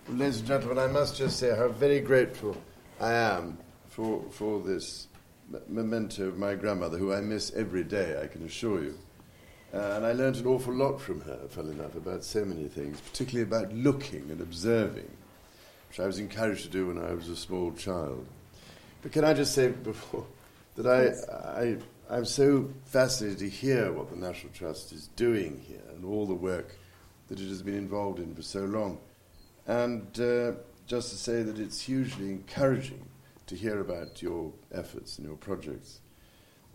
Ladies and gentlemen, I must just say how very grateful I am for this memento of my grandmother, who I miss every day, I can assure you. And I learned an awful lot from her, funnily enough, about so many things, particularly about looking and observing, which I was encouraged to do when I was a small child. But can I just say before that I'm so fascinated to hear what the National Trust is doing here and all the work that it has been involved in for so long. And just to say that it's hugely encouraging to hear about your efforts and your projects.